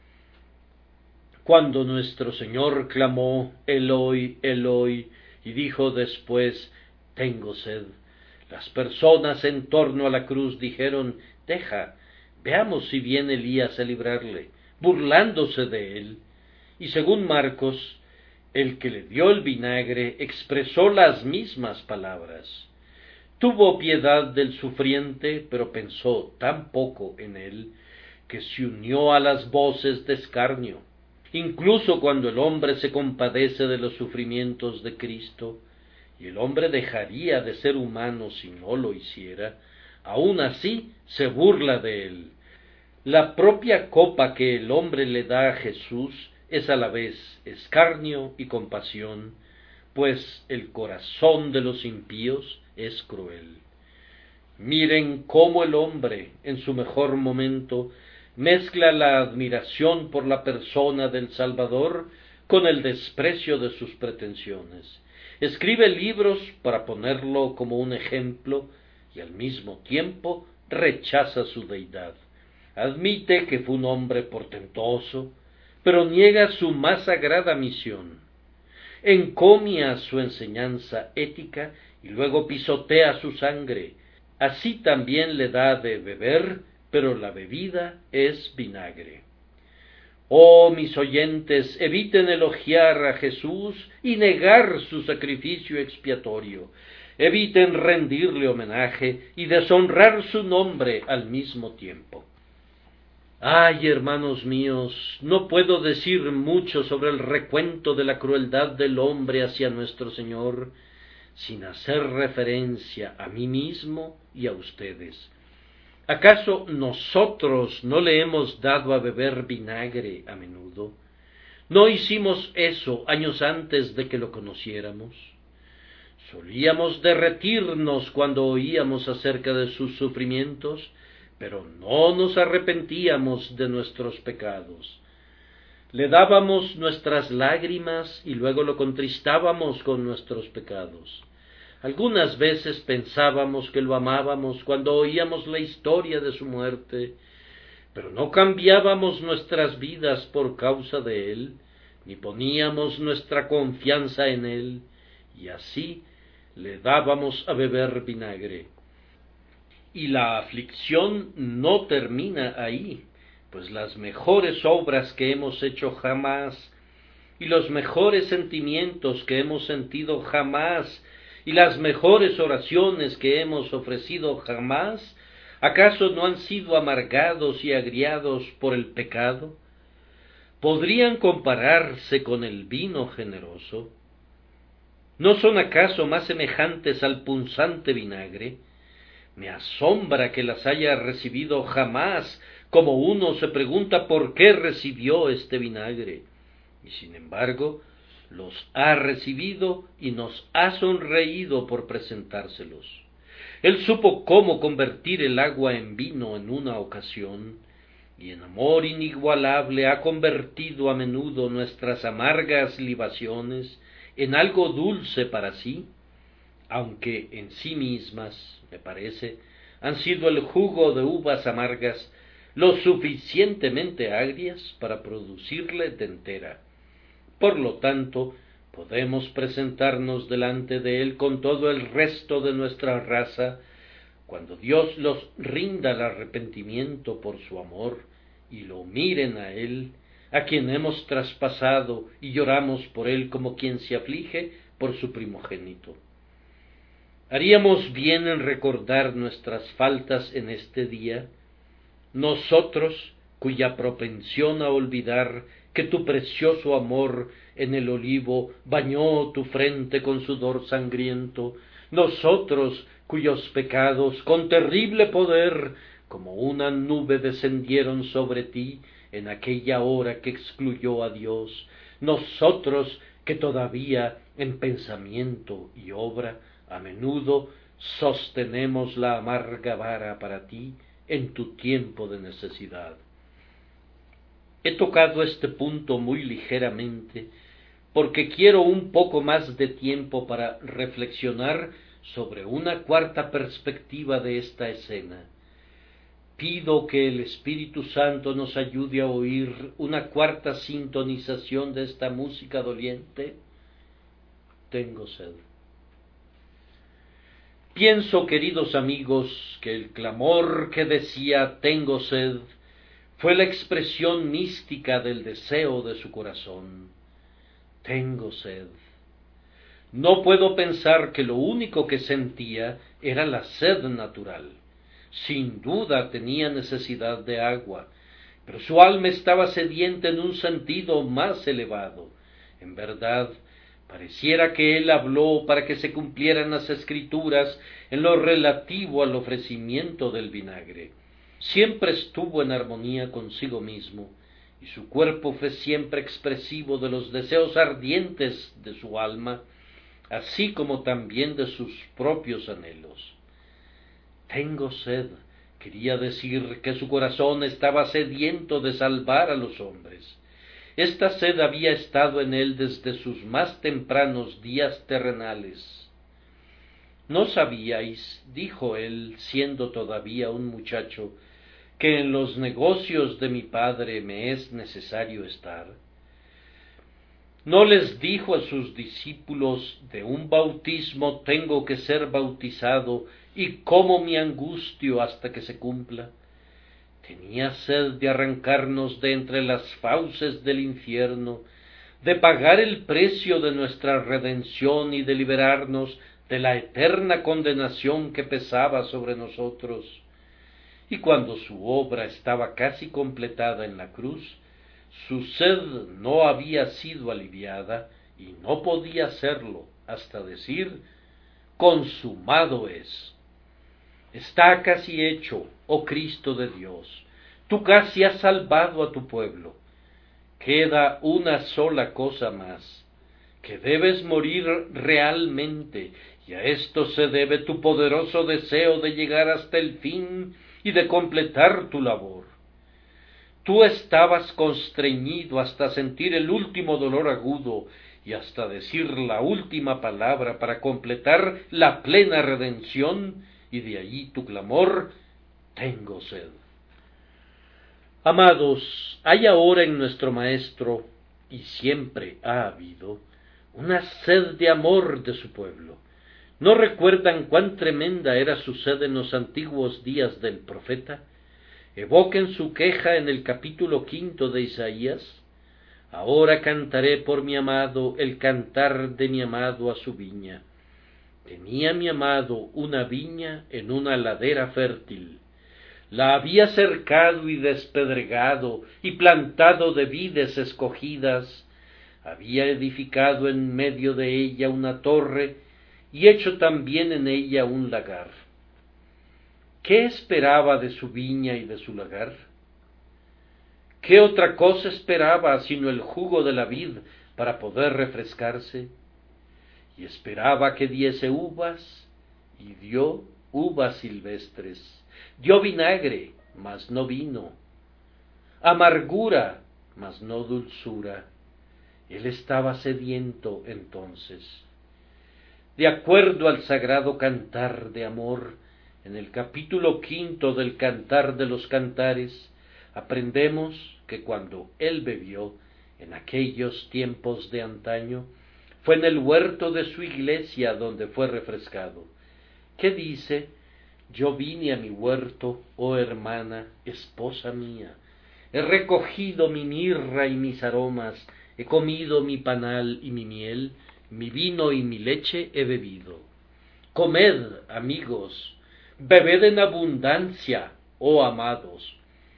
Cuando nuestro Señor clamó Eloi, Eloi, y dijo después tengo sed, las personas en torno a la cruz dijeron: deja, veamos si viene Elías a librarle, burlándose de él. Y según Marcos, el que le dio el vinagre expresó las mismas palabras. Tuvo piedad del sufriente, pero pensó tan poco en él, que se unió a las voces de escarnio. Incluso cuando el hombre se compadece de los sufrimientos de Cristo, y el hombre dejaría de ser humano si no lo hiciera, aun así se burla de él. La propia copa que el hombre le da a Jesús es a la vez escarnio y compasión, pues el corazón de los impíos es cruel. Miren cómo el hombre, en su mejor momento, mezcla la admiración por la persona del Salvador con el desprecio de sus pretensiones. Escribe libros para ponerlo como un ejemplo y al mismo tiempo rechaza su deidad. Admite que fue un hombre portentoso, pero niega su más sagrada misión. Encomia su enseñanza ética y luego pisotea su sangre. Así también le da de beber, pero la bebida es vinagre. Oh, mis oyentes, eviten elogiar a Jesús y negar su sacrificio expiatorio. Eviten rendirle homenaje y deshonrar su nombre al mismo tiempo. Ay, hermanos míos, no puedo decir mucho sobre el recuento de la crueldad del hombre hacia nuestro Señor, sin hacer referencia a mí mismo y a ustedes. ¿Acaso nosotros no le hemos dado a beber vinagre a menudo? ¿No hicimos eso años antes de que lo conociéramos? Solíamos derretirnos cuando oíamos acerca de sus sufrimientos, pero no nos arrepentíamos de nuestros pecados. Le dábamos nuestras lágrimas y luego lo contristábamos con nuestros pecados. Algunas veces pensábamos que lo amábamos cuando oíamos la historia de su muerte, pero no cambiábamos nuestras vidas por causa de él, ni poníamos nuestra confianza en él, y así le dábamos a beber vinagre. Y la aflicción no termina ahí, pues las mejores obras que hemos hecho jamás, y los mejores sentimientos que hemos sentido jamás, y las mejores oraciones que hemos ofrecido jamás, ¿acaso no han sido amargados y agriados por el pecado? ¿Podrían compararse con el vino generoso? ¿No son acaso más semejantes al punzante vinagre? Me asombra que las haya recibido jamás, como uno se pregunta por qué recibió este vinagre, y sin embargo los ha recibido y nos ha sonreído por presentárselos. Él supo cómo convertir el agua en vino en una ocasión, y en amor inigualable ha convertido a menudo nuestras amargas libaciones en algo dulce para sí, aunque en sí mismas, me parece, han sido el jugo de uvas amargas lo suficientemente agrias para producirle dentera. Por lo tanto, podemos presentarnos delante de él con todo el resto de nuestra raza, cuando Dios los rinda al arrepentimiento por su amor, y lo miren a él, a quien hemos traspasado y lloramos por él como quien se aflige por su primogénito. Haríamos bien en recordar nuestras faltas en este día, nosotros cuya propensión a olvidar que tu precioso amor en el olivo bañó tu frente con sudor sangriento, nosotros cuyos pecados con terrible poder como una nube descendieron sobre ti en aquella hora que excluyó a Dios, nosotros que todavía en pensamiento y obra a menudo sostenemos la amarga vara para ti en tu tiempo de necesidad. He tocado este punto muy ligeramente porque quiero un poco más de tiempo para reflexionar sobre una cuarta perspectiva de esta escena. Pido que el Espíritu Santo nos ayude a oír una cuarta sintonización de esta música doliente. Tengo sed. Pienso, queridos amigos, que el clamor que decía «tengo sed» fue la expresión mística del deseo de su corazón. Tengo sed. No puedo pensar que lo único que sentía era la sed natural. Sin duda tenía necesidad de agua, pero su alma estaba sedienta en un sentido más elevado. En verdad, pareciera que él habló para que se cumplieran las Escrituras en lo relativo al ofrecimiento del vinagre. Siempre estuvo en armonía consigo mismo, y su cuerpo fue siempre expresivo de los deseos ardientes de su alma, así como también de sus propios anhelos. Tengo sed, quería decir que su corazón estaba sediento de salvar a los hombres. Esta sed había estado en él desde sus más tempranos días terrenales. ¿No sabíais, dijo él, siendo todavía un muchacho, que en los negocios de mi padre me es necesario estar? ¿No les dijo a sus discípulos, de un bautismo tengo que ser bautizado, y cómo me angustio hasta que se cumpla? Tenía sed de arrancarnos de entre las fauces del infierno, de pagar el precio de nuestra redención y de liberarnos de la eterna condenación que pesaba sobre nosotros. Y cuando su obra estaba casi completada en la cruz, su sed no había sido aliviada y no podía serlo hasta decir, consumado es. Está casi hecho, oh Cristo de Dios, tú casi has salvado a tu pueblo. Queda una sola cosa más, que debes morir realmente, y a esto se debe tu poderoso deseo de llegar hasta el fin y de completar tu labor. Tú estabas constreñido hasta sentir el último dolor agudo y hasta decir la última palabra para completar la plena redención, y de allí tu clamor, tengo sed. Amados, hay ahora en nuestro Maestro, y siempre ha habido, una sed de amor de su pueblo. ¿No recuerdan cuán tremenda era su sed en los antiguos días del profeta? Evoquen su queja en el capítulo quinto de Isaías. Ahora cantaré por mi amado el cantar de mi amado a su viña. Tenía mi amado una viña en una ladera fértil. La había cercado y despedregado y plantado de vides escogidas. Había edificado en medio de ella una torre y hecho también en ella un lagar. ¿Qué esperaba de su viña y de su lagar? ¿Qué otra cosa esperaba sino el jugo de la vid para poder refrescarse? Y esperaba que diese uvas, y dio uvas silvestres. Dio vinagre, mas no vino. Amargura, mas no dulzura. Él estaba sediento entonces. De acuerdo al sagrado cantar de amor, en el capítulo quinto del Cantar de los Cantares, aprendemos que cuando él bebió, en aquellos tiempos de antaño, fue en el huerto de su iglesia donde fue refrescado. ¿Qué dice? Yo vine a mi huerto, oh hermana, esposa mía, he recogido mi mirra y mis aromas, he comido mi panal y mi miel, mi vino y mi leche he bebido. Comed, amigos, bebed en abundancia, oh amados.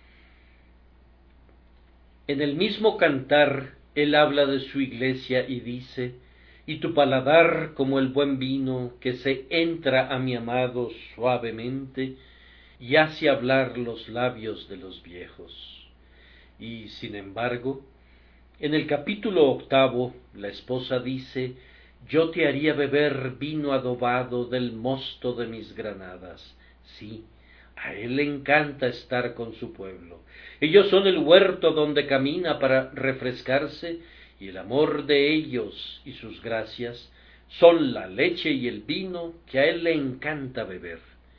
En el mismo cantar, él habla de su iglesia y dice: y tu paladar como el buen vino que se entra a mi amado suavemente y hace hablar los labios de los viejos. Y sin embargo, en el capítulo octavo, la esposa dice: yo te haría beber vino adobado del mosto de mis granadas. Sí, a él le encanta estar con su pueblo. Ellos son el huerto donde camina para refrescarse, y el amor de ellos y sus gracias son la leche y el vino que a él le encanta beber.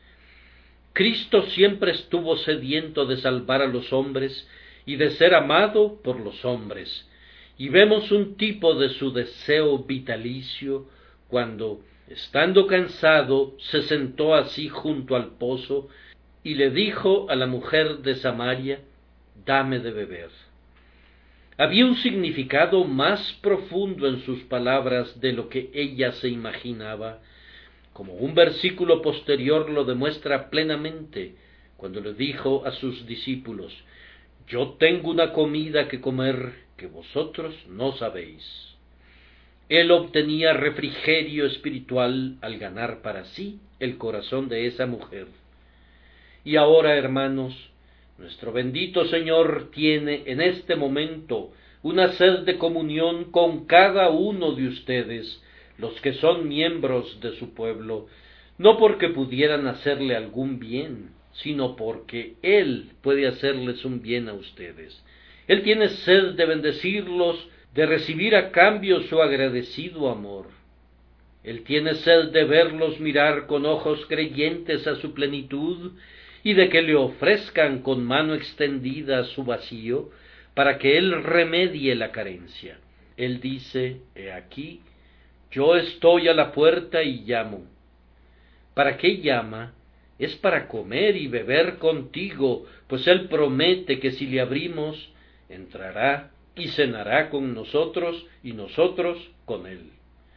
Cristo siempre estuvo sediento de salvar a los hombres y de ser amado por los hombres, y vemos un tipo de su deseo vitalicio cuando, estando cansado, se sentó así junto al pozo y le dijo a la mujer de Samaria: dame de beber. Había un significado más profundo en sus palabras de lo que ella se imaginaba, como un versículo posterior lo demuestra plenamente, cuando le dijo a sus discípulos: yo tengo una comida que comer que vosotros no sabéis. Él obtenía refrigerio espiritual al ganar para sí el corazón de esa mujer. Y ahora, hermanos, nuestro bendito Señor tiene en este momento una sed de comunión con cada uno de ustedes, los que son miembros de su pueblo, no porque pudieran hacerle algún bien, sino porque Él puede hacerles un bien a ustedes. Él tiene sed de bendecirlos, de recibir a cambio su agradecido amor. Él tiene sed de verlos mirar con ojos creyentes a su plenitud, y de que le ofrezcan con mano extendida su vacío, para que Él remedie la carencia. Él dice: he aquí, yo estoy a la puerta y llamo. ¿Para qué llama? Es para comer y beber contigo, pues Él promete que si le abrimos, entrará y cenará con nosotros y nosotros con Él.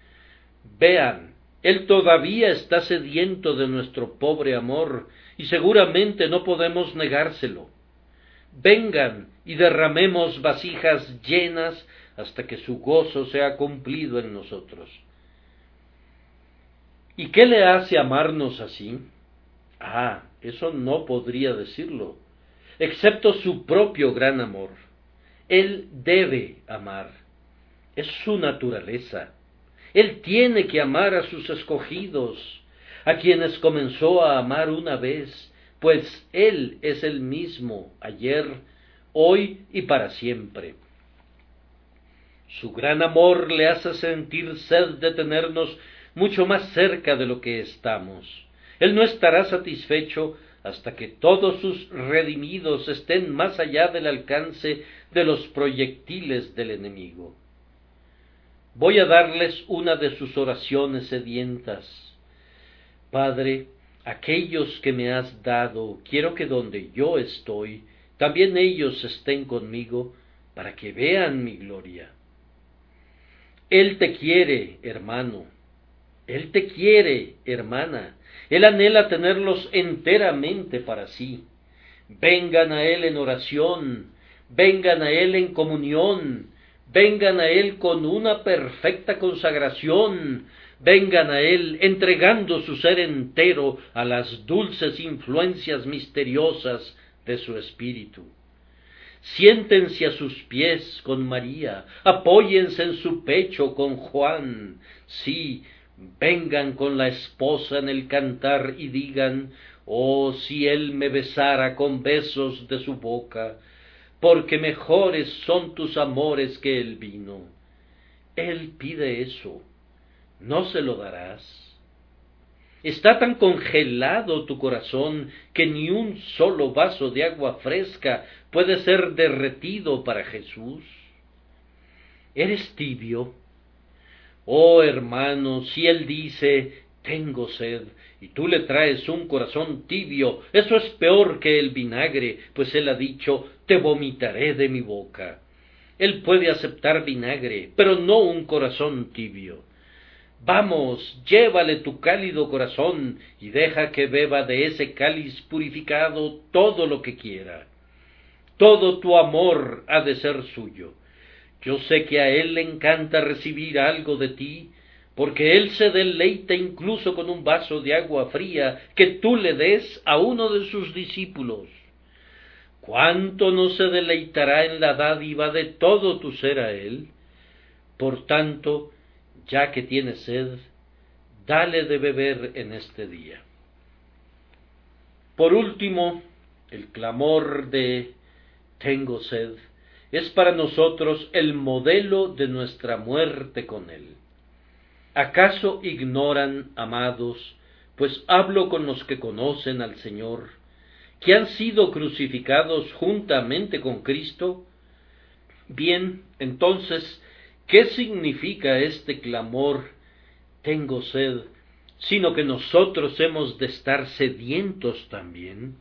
Vean, Él todavía está sediento de nuestro pobre amor, y seguramente no podemos negárselo. Vengan y derramemos vasijas llenas hasta que su gozo sea cumplido en nosotros. ¿Y qué le hace amarnos así? Ah, eso no podría decirlo, excepto su propio gran amor. Él debe amar, es su naturaleza. Él tiene que amar a sus escogidos, a quienes comenzó a amar una vez, pues Él es el mismo ayer, hoy y para siempre. Su gran amor le hace sentir sed de tenernos mucho más cerca de lo que estamos. Él no estará satisfecho hasta que todos sus redimidos estén más allá del alcance de los proyectiles del enemigo. Voy a darles una de sus oraciones sedientas. Padre, aquellos que me has dado, quiero que donde yo estoy, también ellos estén conmigo, para que vean mi gloria. Él te quiere, hermano. Él te quiere, hermana. Él anhela tenerlos enteramente para sí. Vengan a Él en oración, vengan a Él en comunión, vengan a Él con una perfecta consagración, vengan a Él entregando su ser entero a las dulces influencias misteriosas de su espíritu. Siéntense a sus pies con María, apóyense en su pecho con Juan, sí, vengan con la esposa en el cantar y digan: oh, si él me besara con besos de su boca, porque mejores son tus amores que el vino. Él pide eso, ¿no se lo darás? ¿Está tan congelado tu corazón que ni un solo vaso de agua fresca puede ser derretido para Jesús? ¿Eres tibio? Oh hermano, si Él dice: tengo sed, y tú le traes un corazón tibio. Eso es peor que el vinagre, pues él ha dicho, te vomitaré de mi boca. Él puede aceptar vinagre, pero no un corazón tibio. Vamos, llévale tu cálido corazón, y deja que beba de ese cáliz purificado todo lo que quiera. Todo tu amor ha de ser suyo. Yo sé que a él le encanta recibir algo de ti, porque él se deleita incluso con un vaso de agua fría que tú le des a uno de sus discípulos. ¿Cuánto no se deleitará en la dádiva de todo tu ser a él? Por tanto, ya que tiene sed, dale de beber en este día. Por último, el clamor de tengo sed es para nosotros el modelo de nuestra muerte con él. ¿Acaso ignoran, amados, pues hablo con los que conocen al Señor, que han sido crucificados juntamente con Cristo? Bien, entonces, ¿qué significa este clamor, tengo sed, sino que nosotros hemos de estar sedientos también?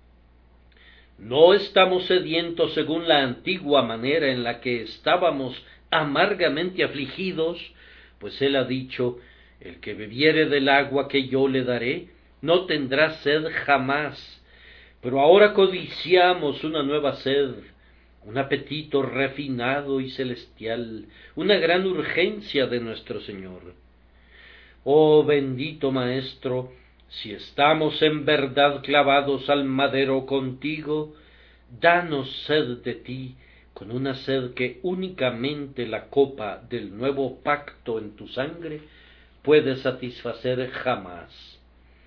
No estamos sedientos según la antigua manera en la que estábamos amargamente afligidos, pues él ha dicho, el que bebiere del agua que yo le daré, no tendrá sed jamás. Pero ahora codiciamos una nueva sed, un apetito refinado y celestial, una gran urgencia de nuestro Señor. Oh bendito Maestro, si estamos en verdad clavados al madero contigo, danos sed de ti, con una sed que únicamente la copa del nuevo pacto en tu sangre puede satisfacer jamás.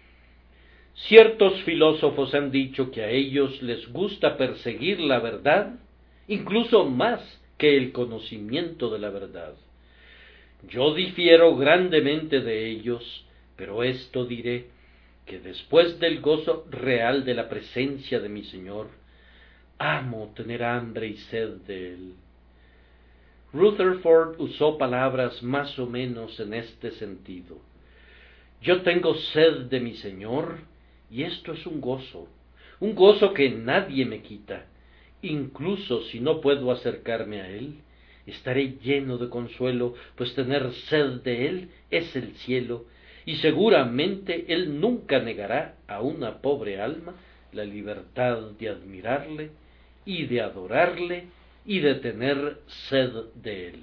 Ciertos filósofos han dicho que a ellos les gusta perseguir la verdad, incluso más que el conocimiento de la verdad. Yo difiero grandemente de ellos, pero esto diré, que después del gozo real de la presencia de mi Señor, amo tener hambre y sed de él. Rutherford usó palabras más o menos en este sentido. Yo tengo sed de mi Señor, y esto es un gozo, un gozo que nadie me quita. Incluso si no puedo acercarme a él, estaré lleno de consuelo, pues tener sed de él es el cielo, y seguramente él nunca negará a una pobre alma la libertad de admirarle y de adorarle y de tener sed de él.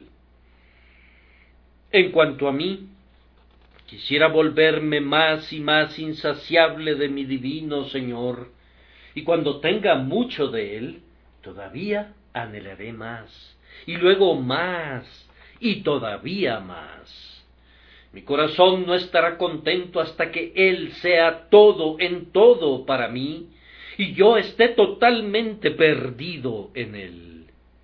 En cuanto a mí, quisiera volverme más y más insaciable de mi divino Señor, y cuando tenga mucho de él, todavía anhelaré más, y luego más, y todavía más. Mi corazón no estará contento hasta que él sea todo en todo para mí, y yo esté totalmente perdido en él.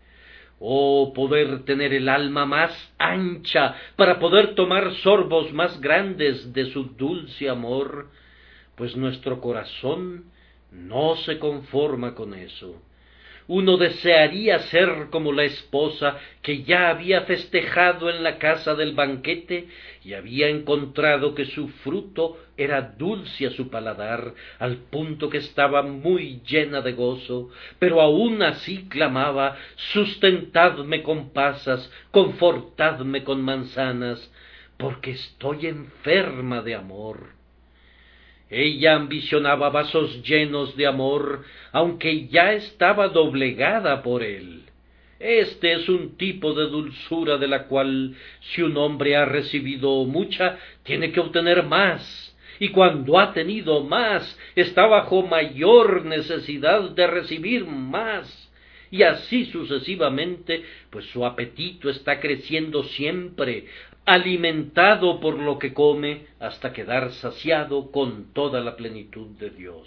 Oh, poder tener el alma más ancha para poder tomar sorbos más grandes de su dulce amor, pues nuestro corazón no se conforma con eso. Uno desearía ser como la esposa que ya había festejado en la casa del banquete y había encontrado que su fruto era dulce a su paladar, al punto que estaba muy llena de gozo, pero aun así clamaba, sustentadme con pasas, confortadme con manzanas, porque estoy enferma de amor. Ella ambicionaba vasos llenos de amor, aunque ya estaba doblegada por él. Este es un tipo de dulzura de la cual, si un hombre ha recibido mucha, tiene que obtener más, y cuando ha tenido más, está bajo mayor necesidad de recibir más, y así sucesivamente, pues su apetito está creciendo siempre, alimentado por lo que come hasta quedar saciado con toda la plenitud de Dios.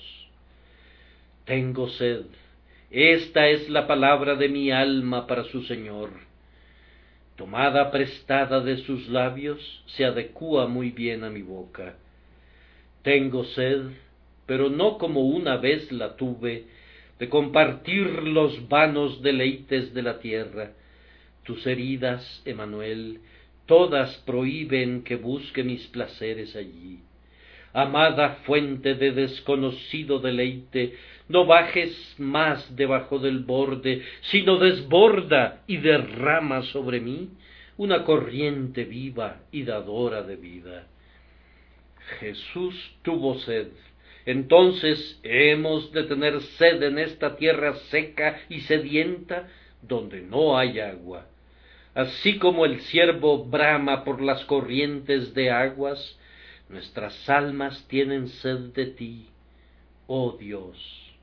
Tengo sed, esta es la palabra de mi alma para su Señor. Tomada prestada de sus labios, se adecúa muy bien a mi boca. Tengo sed, pero no como una vez la tuve, de compartir los vanos deleites de la tierra. Tus heridas, Emmanuel, todas prohíben que busque mis placeres allí. Amada fuente de desconocido deleite, no bajes más debajo del borde, sino desborda y derrama sobre mí una corriente viva y dadora de vida. Jesús tuvo sed. Entonces hemos de tener sed en esta tierra seca y sedienta, donde no hay agua. Así como el ciervo brama por las corrientes de aguas, nuestras almas tienen sed de ti, oh Dios.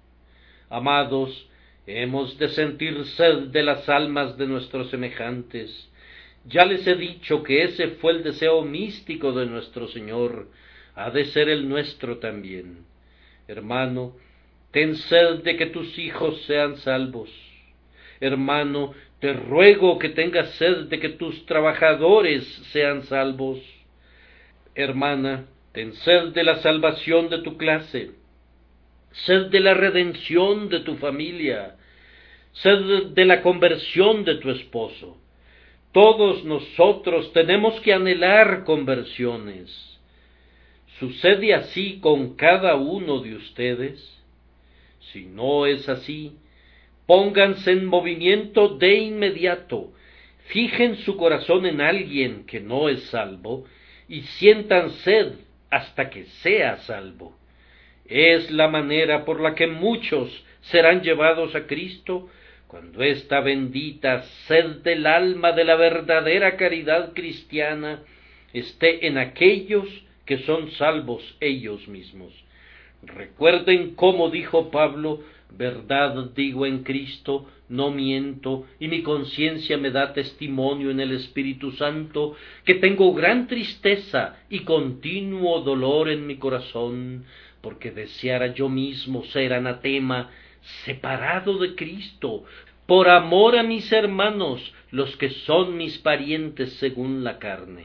Amados, hemos de sentir sed de las almas de nuestros semejantes. Ya les he dicho que ese fue el deseo místico de nuestro Señor, ha de ser el nuestro también. Hermano, ten sed de que tus hijos sean salvos. Hermano, te ruego que tengas sed de que tus trabajadores sean salvos. Hermana, ten sed de la salvación de tu clase, sed de la redención de tu familia, sed de la conversión de tu esposo. Todos nosotros tenemos que anhelar conversiones. ¿Sucede así con cada uno de ustedes? Si no es así, pónganse en movimiento de inmediato, fijen su corazón en alguien que no es salvo, y sientan sed hasta que sea salvo. Es la manera por la que muchos serán llevados a Cristo, cuando esta bendita sed del alma de la verdadera caridad cristiana esté en aquellos que son salvos ellos mismos. Recuerden cómo dijo Pablo: verdad digo en Cristo, no miento, y mi conciencia me da testimonio en el Espíritu Santo, que tengo gran tristeza y continuo dolor en mi corazón, porque deseara yo mismo ser anatema, separado de Cristo, por amor a mis hermanos, los que son mis parientes según la carne.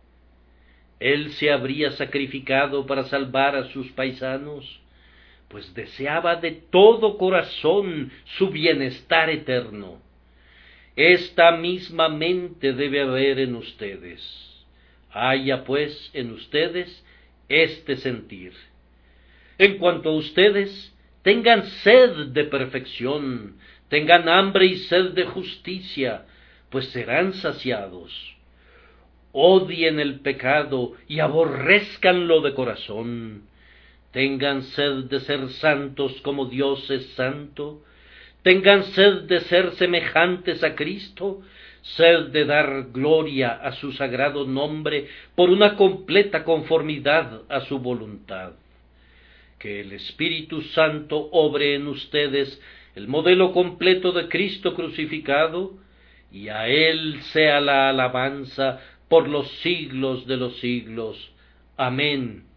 Él se habría sacrificado para salvar a sus paisanos, pues deseaba de todo corazón su bienestar eterno. Esta misma mente debe haber en ustedes. Haya pues en ustedes este sentir. En cuanto a ustedes, tengan sed de perfección, tengan hambre y sed de justicia, pues serán saciados. Odien el pecado y aborrézcanlo de corazón. Tengan sed de ser santos como Dios es santo. Tengan sed de ser semejantes a Cristo, sed de dar gloria a su sagrado nombre por una completa conformidad a su voluntad. Que el Espíritu Santo obre en ustedes el modelo completo de Cristo crucificado, y a Él sea la alabanza por los siglos de los siglos. Amén